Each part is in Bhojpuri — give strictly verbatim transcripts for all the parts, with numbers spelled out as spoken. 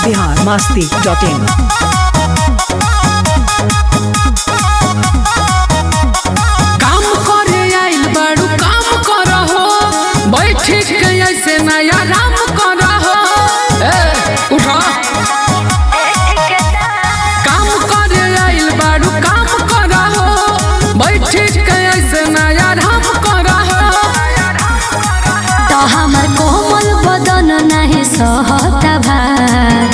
Bihar Masti dot in. काम करे आइल बाड़ू काम करहो, बैठ के ऐसे नया राम करहो। ए उठा, काम करे आइल बाड़ू काम करहो, बैठ के ऐसे नया राम करहो। तो हमर कोमल बदन नहीं सहता भार,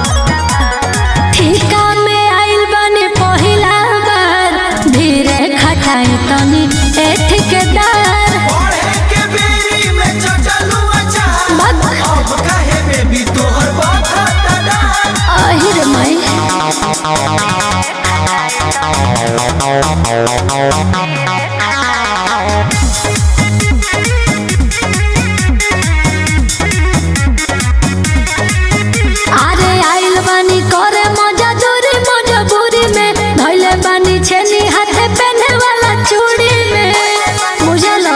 ठीका में आइल बने पहिला बार, धीरे खटाई तनी ए ठेकेदार। पढ़े के बेरी में चचलू अचार, बग अब काहे बेबी तोहर बात डार। आहिर मई अरे आइल बानी करे मजा दूरी मजबूरी में, धइले बानी छेनी हाथे पहने वाला चूड़ी में, बुझलो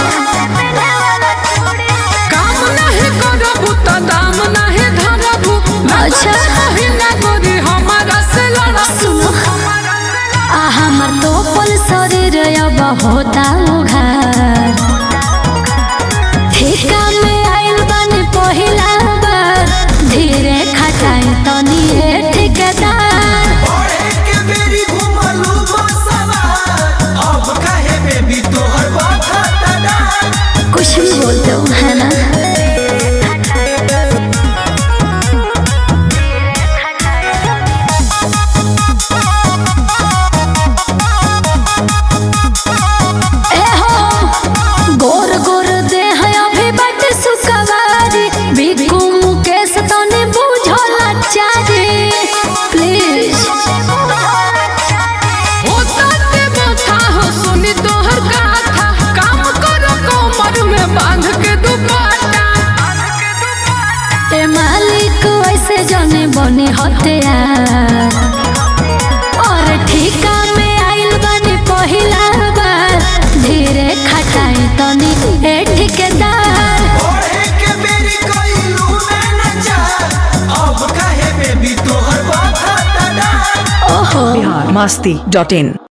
काम नहीं करबू त दाम नहीं धरबू। अच्छा। नहीं ना गोरी हमारा से लड़बू। सुनो आ हमर तो पल शरीर अब होता उघार, ठेका में आइल बानी पहिला बार, धीरे खटाई तनी ए ठेकेदार। पढ़े के बेरी घुमलू बसवार, अब काहे बेबी तोहर बात डार। कुछ भी बोलते हो है ना। ए हो गोर गोर दे है अभी बट सुकवारी, बिकू मुकेश तने बुझला चारी प्लीज। होता ते बता हो सुनी तोहर गाथा, काम करो कमर में बांध के दुपट्टा। ए मालिक ऐसे जने बने हथियार, और ठीका में आइल बने पहिला बार, धीरे खटाई तनी ए ठेकेदार। पढ़े के बेरी कइलू ना चार, अब काहे बेबी तोहर बात डार। ओहो बिहार मस्ती डॉट इन।